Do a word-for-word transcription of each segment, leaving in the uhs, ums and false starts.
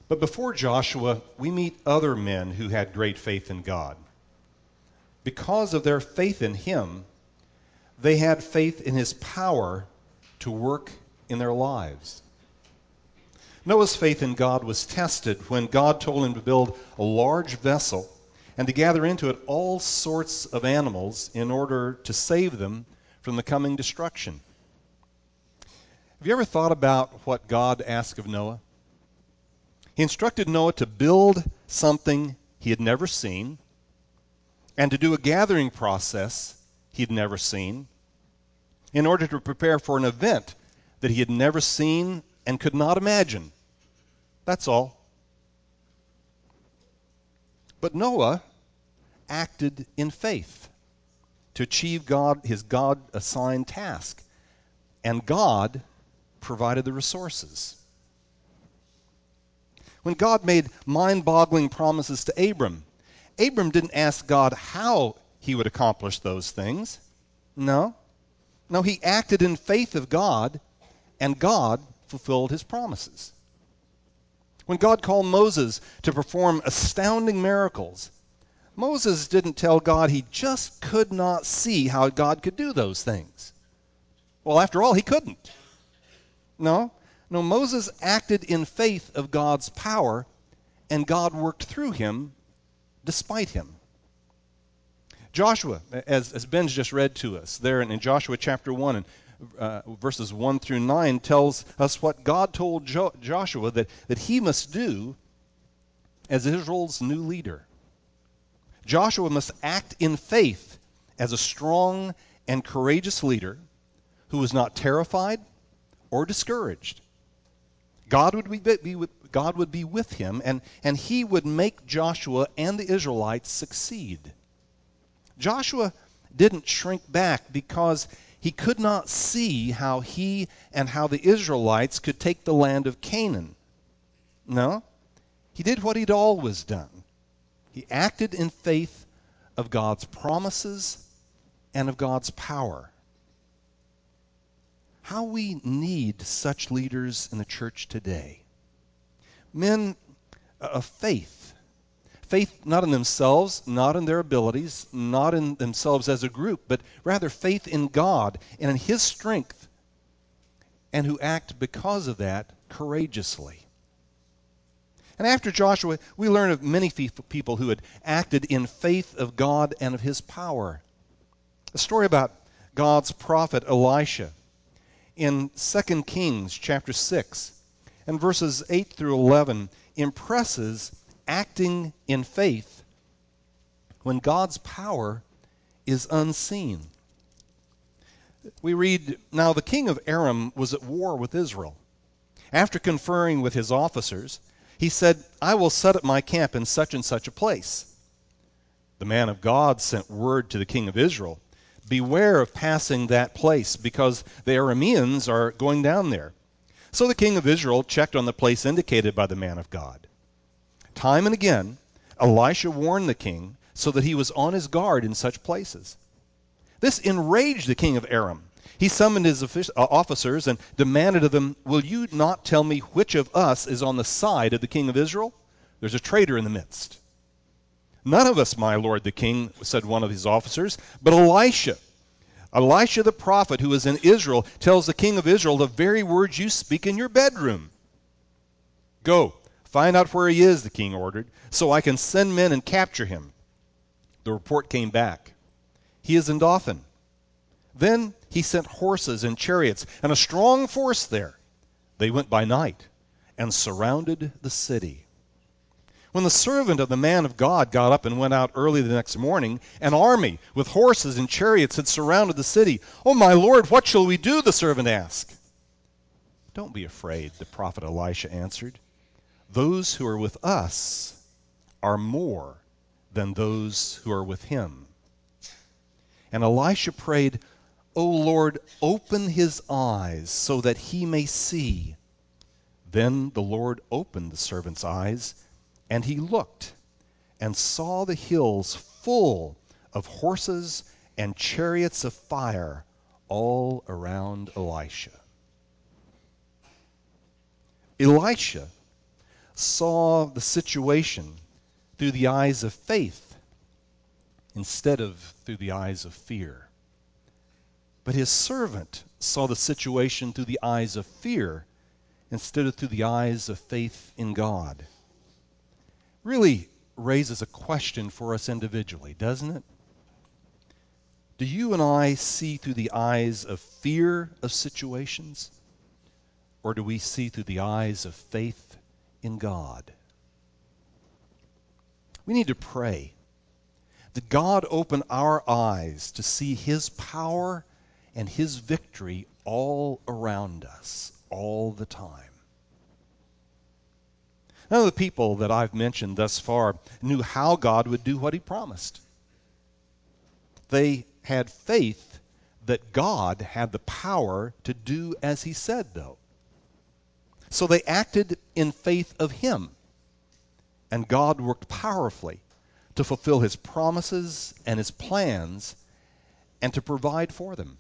But before Joshua, we meet other men who had great faith in God. Because of their faith in him, they had faith in his power to work in their lives. Noah's faith in God was tested when God told him to build a large vessel and to gather into it all sorts of animals in order to save them from the coming destruction. Have you ever thought about what God asked of Noah? He instructed Noah to build something he had never seen and to do a gathering process he'd never seen in order to prepare for an event that he had never seen and could not imagine. That's all. But Noah acted in faith to achieve God, his God-assigned task, and God provided the resources. When God made mind-boggling promises to Abram, Abram didn't ask God how he would accomplish those things. No. No, he acted in faith of God, and God fulfilled his promises. When God called Moses to perform astounding miracles, Moses didn't tell God he just could not see how God could do those things. Well, after all, he couldn't. No. No, Moses acted in faith of God's power, and God worked through him despite him. Joshua, as, as Ben's just read to us there in, in Joshua chapter one and uh, verses one through nine, tells us what God told jo- Joshua that, that he must do as Israel's new leader. Joshua must act in faith as a strong and courageous leader who was not terrified or discouraged. God would be, be with, God would be with him, and, and he would make Joshua and the Israelites succeed. Joshua didn't shrink back because he could not see how he and how the Israelites could take the land of Canaan. No, he did what he'd always done. He acted in faith of God's promises and of God's power. How we need such leaders in the church today. Men of faith. Faith not in themselves, not in their abilities, not in themselves as a group, but rather faith in God and in his strength, and who act because of that courageously. And after Joshua, we learn of many people who had acted in faith of God and of his power. A story about God's prophet Elisha in Second Kings chapter six and verses eight through eleven impresses acting in faith when God's power is unseen. We read, "Now the king of Aram was at war with Israel. After conferring with his officers, he said, 'I will set up my camp in such and such a place.' The man of God sent word to the king of Israel, 'Beware of passing that place, because the Arameans are going down there.' So the king of Israel checked on the place indicated by the man of God. Time and again, Elisha warned the king so that he was on his guard in such places. This enraged the king of Aram. He summoned his officers and demanded of them, 'Will you not tell me which of us is on the side of the king of Israel? There's a traitor in the midst.' 'None of us, my lord the king,' said one of his officers, 'but Elisha. Elisha the prophet who is in Israel tells the king of Israel the very words you speak in your bedroom.' 'Go, find out where he is,' the king ordered, 'so I can send men and capture him.' The report came back. 'He is in Dothan.' Then he sent horses and chariots and a strong force there. They went by night and surrounded the city. When the servant of the man of God got up and went out early the next morning, an army with horses and chariots had surrounded the city. 'Oh, my lord, what shall we do?' the servant asked. 'Don't be afraid,' the prophet Elisha answered. 'Those who are with us are more than those who are with him.' And Elisha prayed, 'O Lord, open his eyes so that he may see.' Then the Lord opened the servant's eyes, and he looked and saw the hills full of horses and chariots of fire all around Elisha." Elisha saw the situation through the eyes of faith instead of through the eyes of fear. But his servant saw the situation through the eyes of fear instead of through the eyes of faith in God. Really raises a question for us individually, doesn't it? Do you and I see through the eyes of fear of situations, or do we see through the eyes of faith in God? We need to pray that God open our eyes to see his power and his victory all around us, all the time. None of the people that I've mentioned thus far knew how God would do what he promised. They had faith that God had the power to do as he said, though. So they acted in faith of him, and God worked powerfully to fulfill his promises and his plans and to provide for them.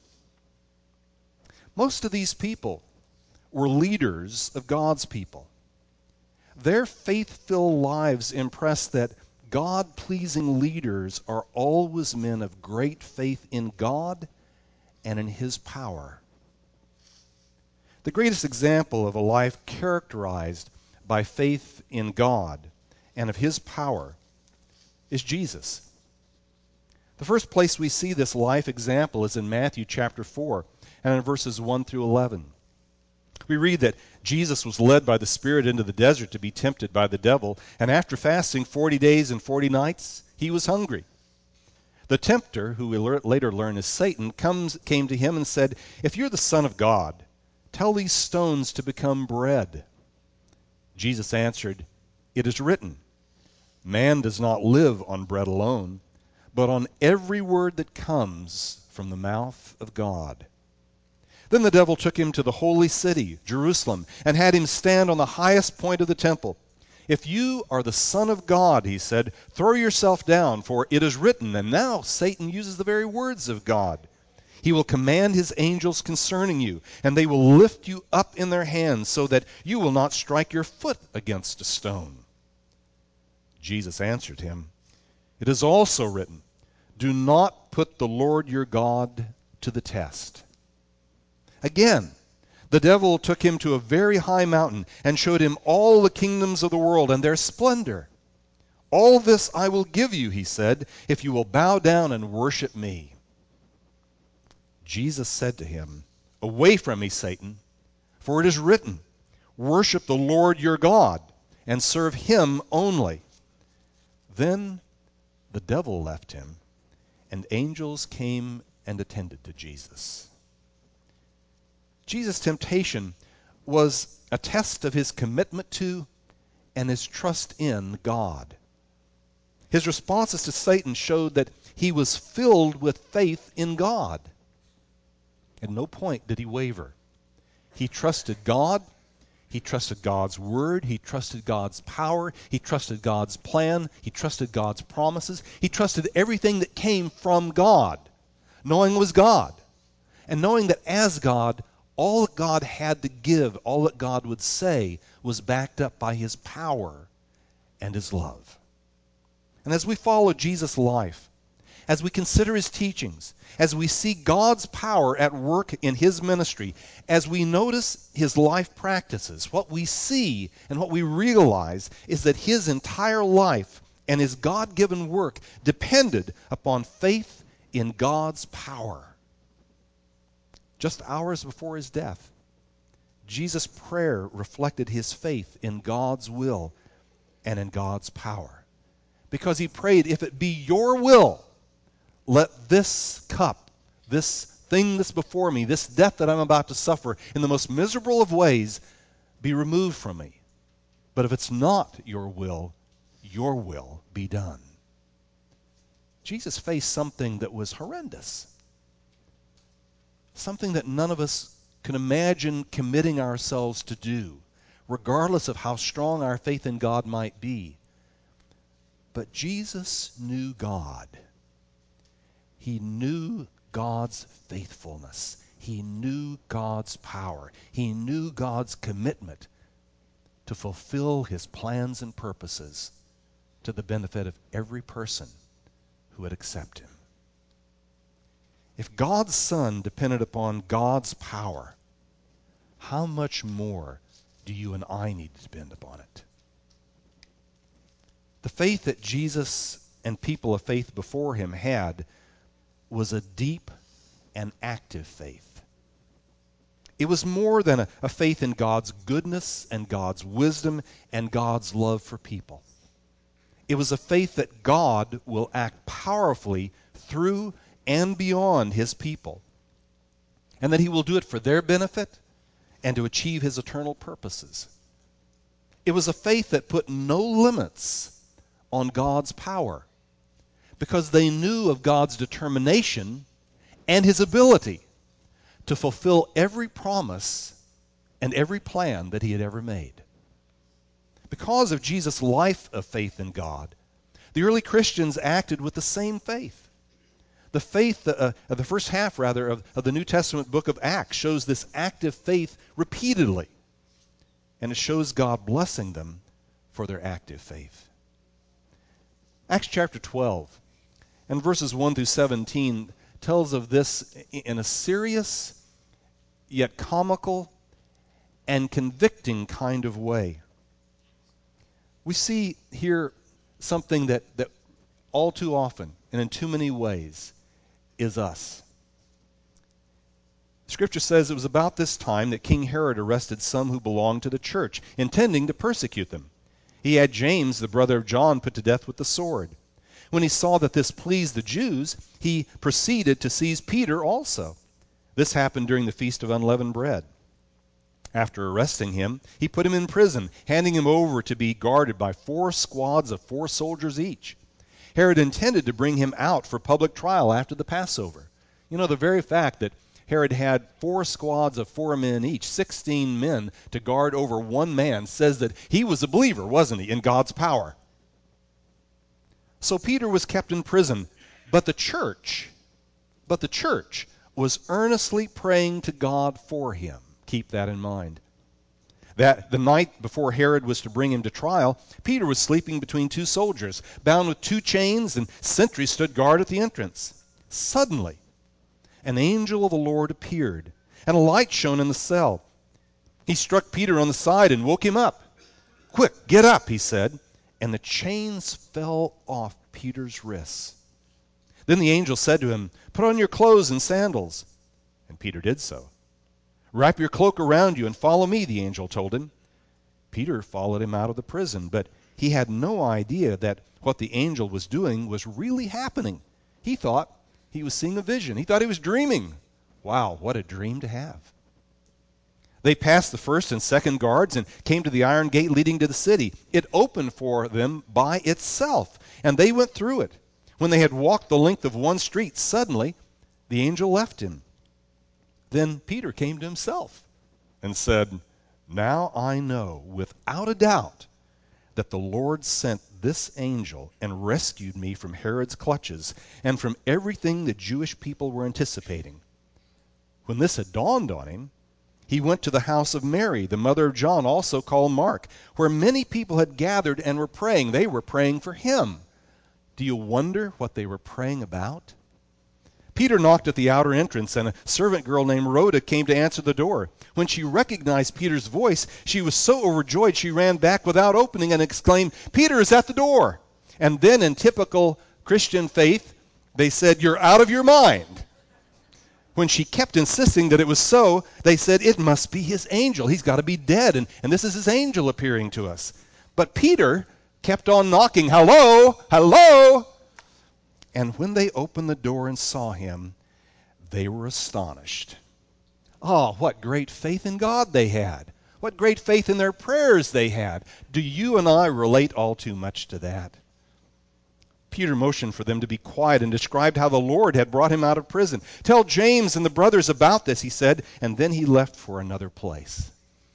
Most of these people were leaders of God's people. Their faith-filled lives impress that God-pleasing leaders are always men of great faith in God and in his power. The greatest example of a life characterized by faith in God and of his power is Jesus. The first place we see this life example is in Matthew chapter four and in verses one through eleven. We read that Jesus was led by the Spirit into the desert to be tempted by the devil, and after fasting forty days and forty nights, he was hungry. The tempter, who we later learn is Satan, comes, came to him and said, "If you're the Son of God, tell these stones to become bread." Jesus answered, "It is written, man does not live on bread alone, but on every word that comes from the mouth of God." Then the devil took him to the holy city, Jerusalem, and had him stand on the highest point of the temple. "If you are the Son of God," he said, "throw yourself down, for it is written," and now Satan uses the very words of God, "He will command his angels concerning you, and they will lift you up in their hands, so that you will not strike your foot against a stone." Jesus answered him, "It is also written, 'Do not put the Lord your God to the test.'" Again, the devil took him to a very high mountain and showed him all the kingdoms of the world and their splendor. "All this I will give you," he said, "if you will bow down and worship me." Jesus said to him, "Away from me, Satan, for it is written, 'Worship the Lord your God and serve him only.'" Then the devil left him, and angels came and attended to Jesus. Jesus' temptation was a test of his commitment to and his trust in God. His responses to Satan showed that he was filled with faith in God. At no point did he waver. He trusted God. He trusted God's word. He trusted God's power. He trusted God's plan. He trusted God's promises. He trusted everything that came from God, knowing it was God, and knowing that as God, all that God had to give, all that God would say, was backed up by his power and his love. And as we follow Jesus' life, as we consider his teachings, as we see God's power at work in his ministry, as we notice his life practices, what we see and what we realize is that his entire life and his God-given work depended upon faith in God's power. Just hours before his death, Jesus' prayer reflected his faith in God's will and in God's power. Because he prayed, "If it be your will, let this cup, this thing that's before me, this death that I'm about to suffer in the most miserable of ways, be removed from me. But if it's not your will, your will be done." Jesus faced something that was horrendous. Something that none of us can imagine committing ourselves to do, regardless of how strong our faith in God might be. But Jesus knew God. He knew God's faithfulness. He knew God's power. He knew God's commitment to fulfill his plans and purposes to the benefit of every person who would accept him. If God's Son depended upon God's power, how much more do you and I need to depend upon it? The faith that Jesus and people of faith before him had was a deep and active faith. It was more than a, a faith in God's goodness and God's wisdom and God's love for people. It was a faith that God will act powerfully through and beyond his people, and that he will do it for their benefit and to achieve his eternal purposes. It was a faith that put no limits on God's power, because they knew of God's determination and his ability to fulfill every promise and every plan that he had ever made. Because of Jesus' life of faith in God, the early Christians acted with the same faith. The faith, uh, uh, the first half rather, of, of the New Testament book of Acts shows this active faith repeatedly, and it shows God blessing them for their active faith. Acts chapter twelve and verses one through seventeen tells of this in a serious yet comical and convicting kind of way. We see here something that, that all too often and in too many ways is us. Scripture says it was about this time that King Herod arrested some who belonged to the church, intending to persecute them. He had James, the brother of John, put to death with the sword. When he saw that this pleased the Jews, he proceeded to seize Peter also. This happened during the Feast of Unleavened Bread. After arresting him, he put him in prison, handing him over to be guarded by four squads of four soldiers each. Herod intended to bring him out for public trial after the Passover. You know, the very fact that Herod had four squads of four men each, sixteen men to guard over one man, says that he was a believer, wasn't he, in God's power. So Peter was kept in prison, but the church, but the church was earnestly praying to God for him. Keep that in mind. That the night before Herod was to bring him to trial, Peter was sleeping between two soldiers, bound with two chains, and sentries stood guard at the entrance. Suddenly, an angel of the Lord appeared, and a light shone in the cell. He struck Peter on the side and woke him up. "Quick, get up," he said, and the chains fell off Peter's wrists. Then the angel said to him, "Put on your clothes and sandals." And Peter did so. "Wrap your cloak around you and follow me," the angel told him. Peter followed him out of the prison, but he had no idea that what the angel was doing was really happening. He thought he was seeing a vision. He thought he was dreaming. Wow, what a dream to have. They passed the first and second guards and came to the iron gate leading to the city. It opened for them by itself, and they went through it. When they had walked the length of one street, suddenly the angel left him. Then Peter came to himself and said, "Now I know without a doubt that the Lord sent this angel and rescued me from Herod's clutches and from everything the Jewish people were anticipating." When this had dawned on him, he went to the house of Mary, the mother of John, also called Mark, where many people had gathered and were praying. They were praying for him. Do you wonder what they were praying about? Peter knocked at the outer entrance, and a servant girl named Rhoda came to answer the door. When she recognized Peter's voice, she was so overjoyed she ran back without opening and exclaimed, "Peter is at the door." And then, in typical Christian faith, they said, "You're out of your mind." When she kept insisting that it was so, they said, "It must be his angel. He's got to be dead, and, and this is his angel appearing to us." But Peter kept on knocking, "Hello, hello." And when they opened the door and saw him, they were astonished. Oh, what great faith in God they had. What great faith in their prayers they had. Do you and I relate all too much to that? Peter motioned for them to be quiet and described how the Lord had brought him out of prison. "Tell James and the brothers about this," he said, and then he left for another place.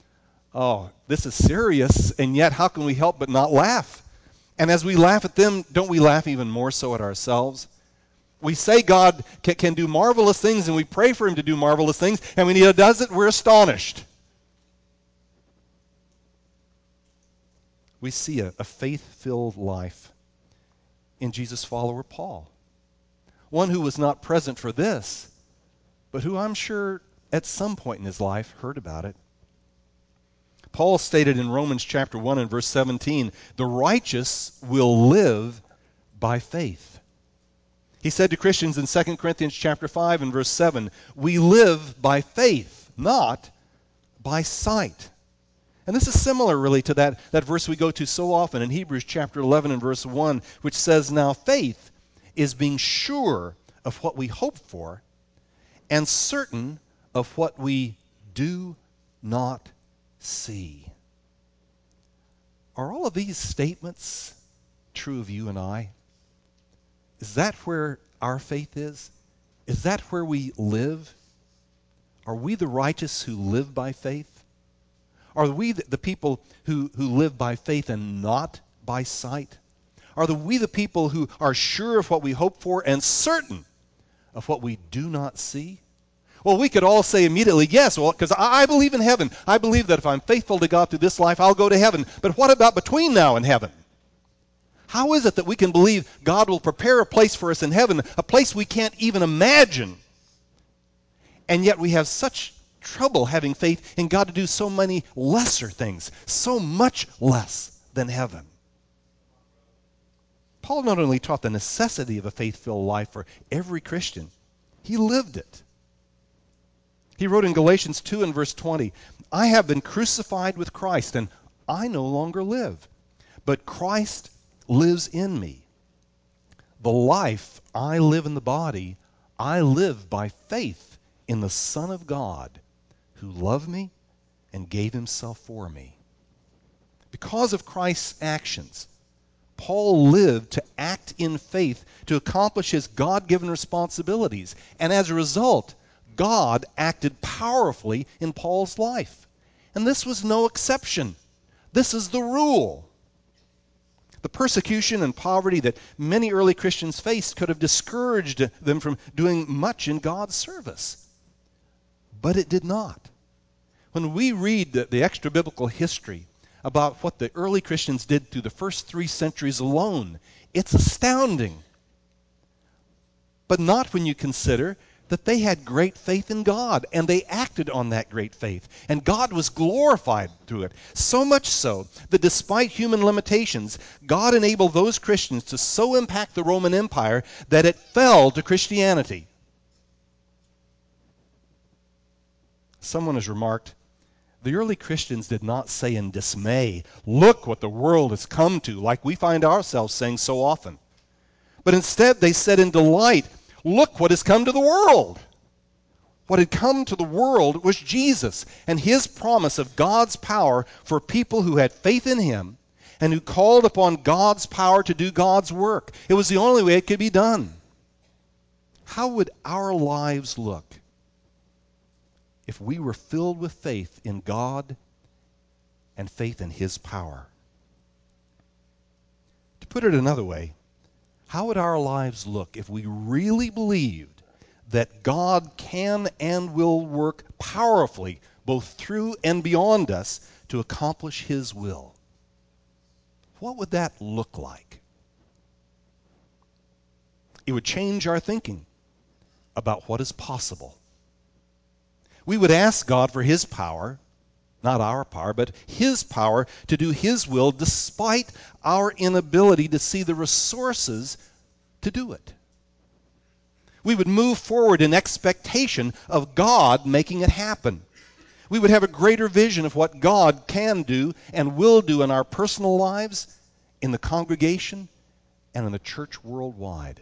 Oh, this is serious, and yet how can we help but not laugh? And as we laugh at them, don't we laugh even more so at ourselves? We say God can, can do marvelous things, and we pray for him to do marvelous things, and when he does it, we're astonished. we see a, a faith-filled life in Jesus' follower Paul. One who was not present for this, but who I'm sure at some point in his life heard about it. Paul stated in Romans chapter one and verse seventeen, the righteous will live by faith. He said to Christians in Second Corinthians chapter five and verse seven, we live by faith, not by sight. And this is similar really to that, that verse we go to so often in Hebrews chapter eleven and verse one, which says, now faith is being sure of what we hope for and certain of what we do not see. Are all of these statements true of you and I? Is that where our faith is? Is that where we live? Are we the righteous who live by faith? Are we the, the people who, who live by faith and not by sight? Are the, we the people who are sure of what we hope for and certain of what we do not see? Well, we could all say immediately, yes, well, because I, I believe in heaven. I believe that if I'm faithful to God through this life, I'll go to heaven. But what about between now and heaven? How is it that we can believe God will prepare a place for us in heaven, a place we can't even imagine, and yet we have such trouble having faith in God to do so many lesser things, so much less than heaven? Paul not only taught the necessity of a faith-filled life for every Christian, he lived it. He wrote in Galatians two and verse twenty, I have been crucified with Christ, and I no longer live, but Christ lives in me. The life I live in the body, I live by faith in the Son of God, who loved me and gave himself for me. Because of Christ's actions, Paul lived to act in faith to accomplish his God-given responsibilities, and as a result, God acted powerfully in Paul's life. And this was no exception. This is the rule. The persecution and poverty that many early Christians faced could have discouraged them from doing much in God's service. But it did not. When we read the, the extra-biblical history about what the early Christians did through the first three centuries alone, it's astounding. But not when you consider that they had great faith in God, and they acted on that great faith, and God was glorified through it. So much so that despite human limitations, God enabled those Christians to so impact the Roman Empire that it fell to Christianity. Someone has remarked, the early Christians did not say in dismay, look what the world has come to, like we find ourselves saying so often. But instead they said in delight, look what has come to the world. What had come to the world was Jesus and his promise of God's power for people who had faith in him and who called upon God's power to do God's work. It was the only way it could be done. How would our lives look if we were filled with faith in God and faith in his power? To put it another way, how would our lives look if we really believed that God can and will work powerfully both through and beyond us to accomplish his will? What would that look like? It would change our thinking about what is possible. We would ask God for his power, not our power, but his power to do his will despite our inability to see the resources to do it. We would move forward in expectation of God making it happen. We would have a greater vision of what God can do and will do in our personal lives, in the congregation, and in the church worldwide.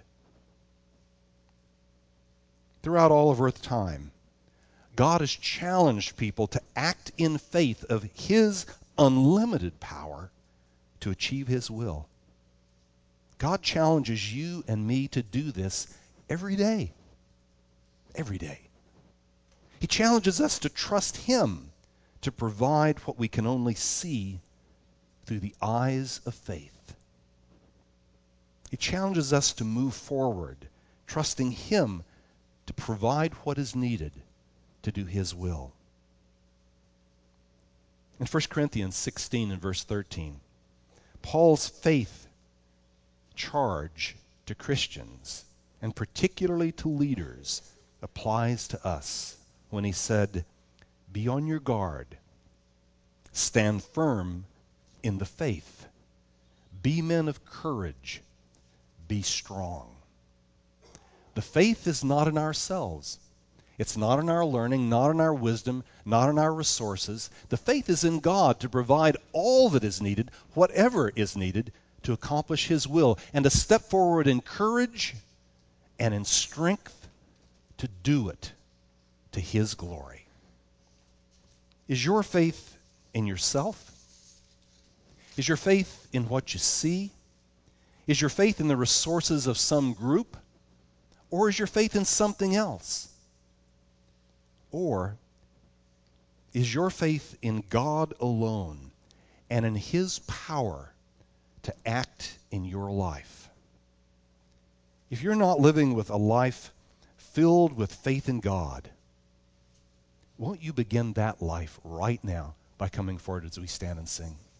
Throughout all of earth time, God has challenged people to act in faith of his unlimited power to achieve his will. God challenges you and me to do this every day. Every day. He challenges us to trust him to provide what we can only see through the eyes of faith. He challenges us to move forward, trusting him to provide what is needed to do his will. In First Corinthians sixteen and verse thirteen, Paul's faith charge to Christians, and particularly to leaders, applies to us when he said, "Be on your guard, stand firm in the faith, be men of courage, be strong." The faith is not in ourselves. It's not in our learning, not in our wisdom, not in our resources. The faith is in God to provide all that is needed, whatever is needed, to accomplish His will, and to step forward in courage and in strength to do it to His glory. Is your faith in yourself? Is your faith in what you see? Is your faith in the resources of some group? Or is your faith in something else? Or is your faith in God alone and in His power to act in your life? If you're not living with a life filled with faith in God, won't you begin that life right now by coming forward as we stand and sing?